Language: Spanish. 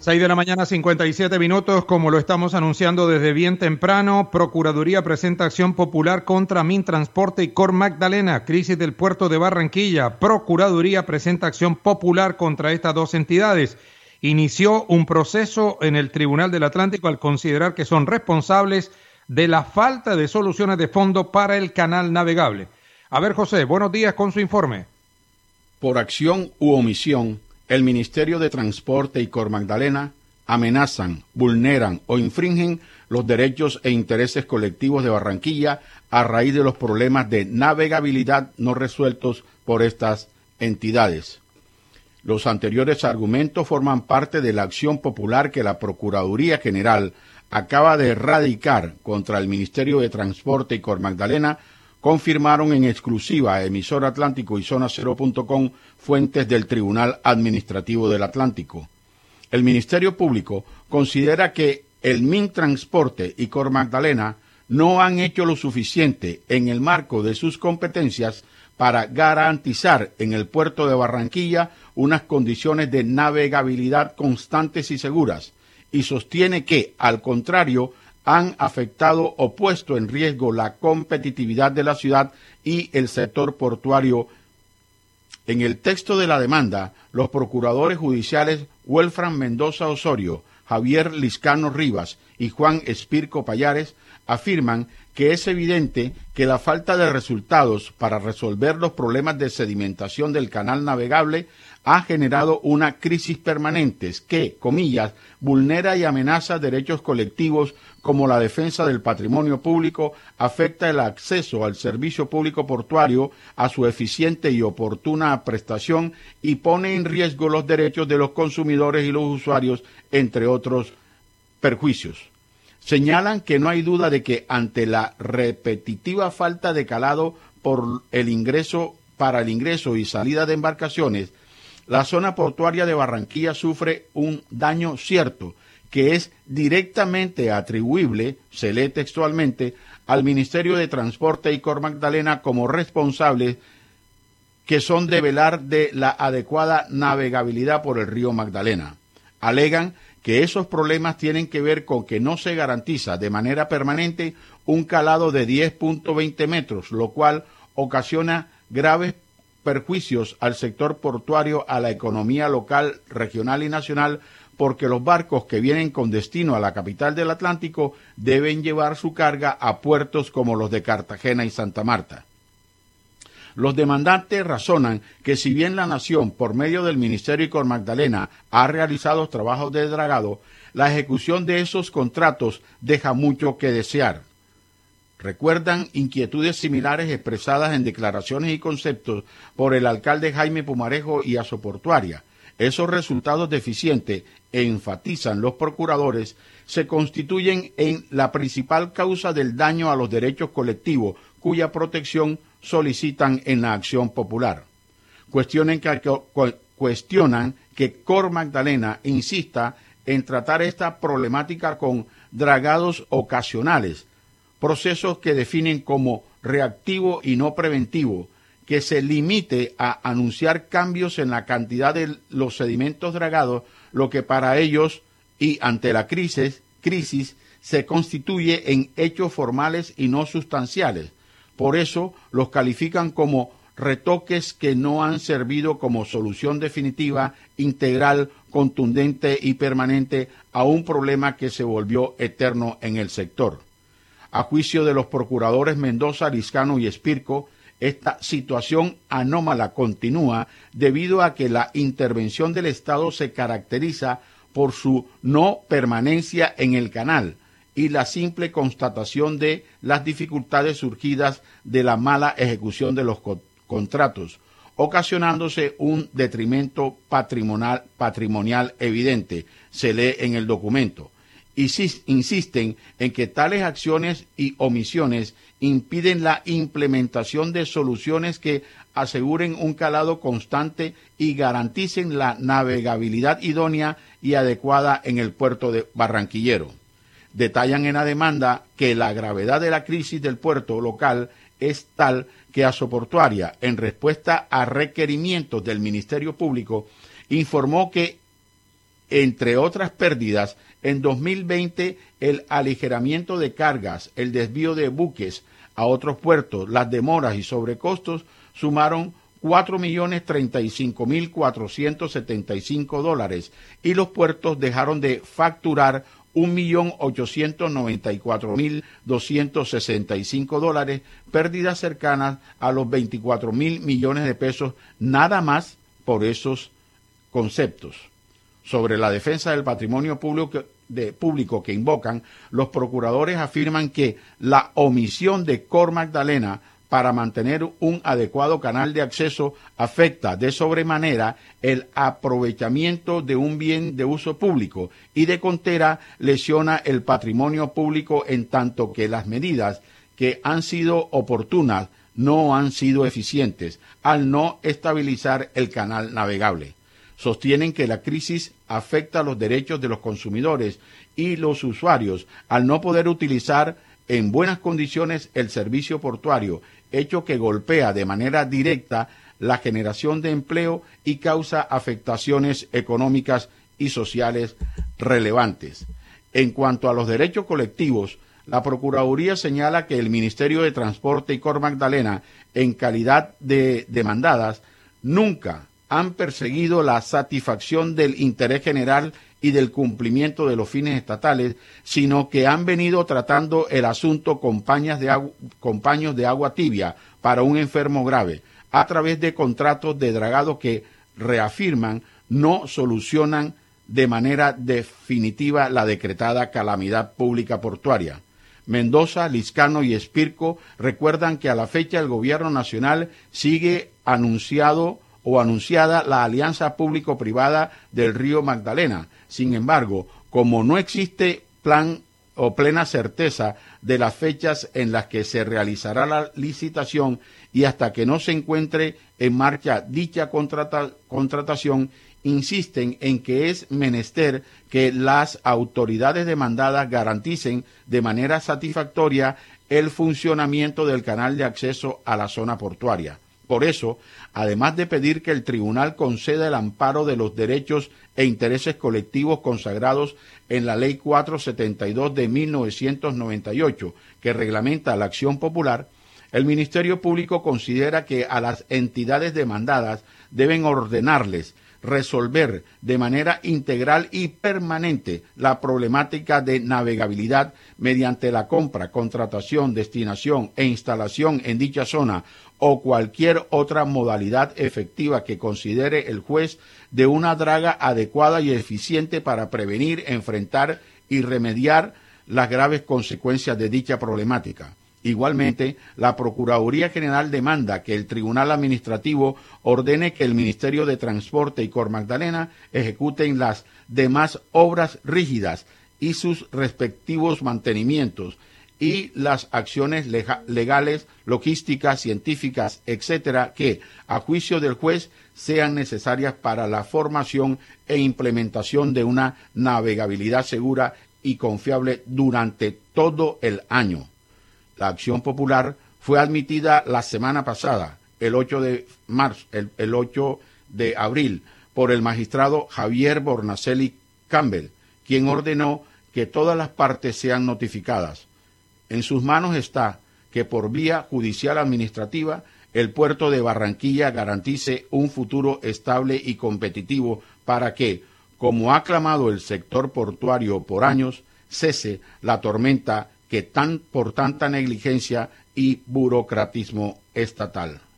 6 de la mañana, 57 minutos, como lo estamos anunciando desde bien temprano. Procuraduría presenta acción popular contra Mintransporte y Cor Magdalena, crisis del puerto de Barranquilla. Procuraduría presenta acción popular contra estas dos entidades. Inició un proceso en el Tribunal del Atlántico al considerar que son responsables de la falta de soluciones de fondo para el canal navegable. A ver, José, buenos días con su informe. Por acción u omisión, el Ministerio de Transporte y Cor Magdalena amenazan, vulneran o infringen los derechos e intereses colectivos de Barranquilla a raíz de los problemas de navegabilidad no resueltos por estas entidades. Los anteriores argumentos forman parte de la acción popular que la Procuraduría General acaba de radicar contra el Ministerio de Transporte y Cor Magdalena, confirmaron en exclusiva a Emisor Atlántico y Zonacero.com fuentes del Tribunal Administrativo del Atlántico. El Ministerio Público considera que el Mintransporte y Cor Magdalena no han hecho lo suficiente en el marco de sus competencias para garantizar en el puerto de Barranquilla unas condiciones de navegabilidad constantes y seguras, y sostiene que, al contrario, han afectado o puesto en riesgo la competitividad de la ciudad y el sector portuario. En el texto de la demanda, los procuradores judiciales Welfran Mendoza Osorio, Javier Liscano Rivas y Juan Espirco Payares afirman que es evidente que la falta de resultados para resolver los problemas de sedimentación del canal navegable ha generado una crisis permanente que, comillas, vulnera y amenaza derechos colectivos como la defensa del patrimonio público, afecta el acceso al servicio público portuario, a su eficiente y oportuna prestación y pone en riesgo los derechos de los consumidores y los usuarios, entre otros perjuicios. Señalan que no hay duda de que ante la repetitiva falta de calado para el ingreso y salida de embarcaciones, la zona portuaria de Barranquilla sufre un daño cierto que es directamente atribuible, se lee textualmente, al Ministerio de Transporte y Cor Magdalena como responsables que son de velar de la adecuada navegabilidad por el río Magdalena. Alegan que esos problemas tienen que ver con que no se garantiza de manera permanente un calado de 10.20 metros, lo cual ocasiona graves perjuicios al sector portuario, a la economía local, regional y nacional, porque los barcos que vienen con destino a la capital del Atlántico deben llevar su carga a puertos como los de Cartagena y Santa Marta. Los demandantes razonan que si bien la Nación, por medio del Ministerio y Cor Magdalena, ha realizado trabajos de dragado, la ejecución de esos contratos deja mucho que desear. Recuerdan inquietudes similares expresadas en declaraciones y conceptos por el alcalde Jaime Pumarejo y Asoportuaria. Esos resultados deficientes, enfatizan los procuradores, se constituyen en la principal causa del daño a los derechos colectivos, cuya protección solicitan en la acción popular. Cuestionan que Cor Magdalena insista en tratar esta problemática con dragados ocasionales, procesos que definen como reactivo y no preventivo, que se limite a anunciar cambios en la cantidad de los sedimentos dragados, lo que para ellos y ante la crisis se constituye en hechos formales y no sustanciales. Por eso los califican como retoques que no han servido como solución definitiva, integral, contundente y permanente a un problema que se volvió eterno en el sector. A juicio de los procuradores Mendoza, Liscano y Espirco, esta situación anómala continúa debido a que la intervención del Estado se caracteriza por su no permanencia en el canal y la simple constatación de las dificultades surgidas de la mala ejecución de los contratos, ocasionándose un detrimento patrimonial evidente, se lee en el documento. Insisten en que tales acciones y omisiones impiden la implementación de soluciones que aseguren un calado constante y garanticen la navegabilidad idónea y adecuada en el puerto de Barranquillero. Detallan en la demanda que la gravedad de la crisis del puerto local es tal que Asoportuaria, en respuesta a requerimientos del Ministerio Público, informó que entre otras pérdidas, en 2020 el aligeramiento de cargas, el desvío de buques a otros puertos, las demoras y sobrecostos sumaron $4.035.475 y los puertos dejaron de facturar $1.894.265, pérdidas cercanas a los 24.000 millones de pesos nada más por esos conceptos. Sobre la defensa del patrimonio público que invocan, los procuradores afirman que la omisión de Cor Magdalena para mantener un adecuado canal de acceso afecta de sobremanera el aprovechamiento de un bien de uso público y de contera lesiona el patrimonio público en tanto que las medidas que han sido oportunas no han sido eficientes al no estabilizar el canal navegable. Sostienen que la crisis afecta los derechos de los consumidores y los usuarios al no poder utilizar en buenas condiciones el servicio portuario, hecho que golpea de manera directa la generación de empleo y causa afectaciones económicas y sociales relevantes. En cuanto a los derechos colectivos, la Procuraduría señala que el Ministerio de Transporte y Cor Magdalena, en calidad de demandadas, nunca han perseguido la satisfacción del interés general y del cumplimiento de los fines estatales, sino que han venido tratando el asunto con paños de agua tibia para un enfermo grave, a través de contratos de dragado que reafirman no solucionan de manera definitiva la decretada calamidad pública portuaria. Mendoza, Lizcano y Espirco recuerdan que a la fecha el gobierno nacional sigue anunciada la alianza público-privada del río Magdalena. Sin embargo, como no existe plan o plena certeza de las fechas en las que se realizará la licitación y hasta que no se encuentre en marcha dicha contratación, insisten en que es menester que las autoridades demandadas garanticen de manera satisfactoria el funcionamiento del canal de acceso a la zona portuaria. Por eso, además de pedir que el tribunal conceda el amparo de los derechos e intereses colectivos consagrados en la Ley 472 de 1998, que reglamenta la acción popular, el Ministerio Público considera que a las entidades demandadas deben ordenarles resolver de manera integral y permanente la problemática de navegabilidad mediante la compra, contratación, destinación e instalación en dicha zona o cualquier otra modalidad efectiva que considere el juez de una draga adecuada y eficiente para prevenir, enfrentar y remediar las graves consecuencias de dicha problemática. Igualmente, la Procuraduría General demanda que el Tribunal Administrativo ordene que el Ministerio de Transporte y Cor Magdalena ejecuten las demás obras rígidas y sus respectivos mantenimientos y las acciones legales, logísticas, científicas, etcétera, que, a juicio del juez, sean necesarias para la formación e implementación de una navegabilidad segura y confiable durante todo el año. La acción popular fue admitida la semana pasada, el 8 de abril, por el magistrado Javier Bornacelli Campbell, quien ordenó que todas las partes sean notificadas. En sus manos está que por vía judicial administrativa el puerto de Barranquilla garantice un futuro estable y competitivo para que, como ha clamado el sector portuario por años, cese la tormenta que por tanta negligencia y burocratismo estatal.